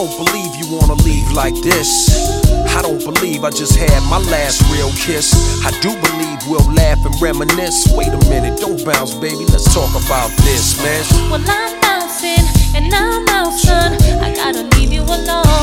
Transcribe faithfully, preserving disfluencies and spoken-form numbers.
don't believe you wanna leave like this. I don't believe I just had my last real kiss. I do believe we'll laugh and reminisce. Wait a minute, don't bounce, baby, let's talk about this, man. Well, I'm bouncing and I'm out, son. I gotta leave you alone.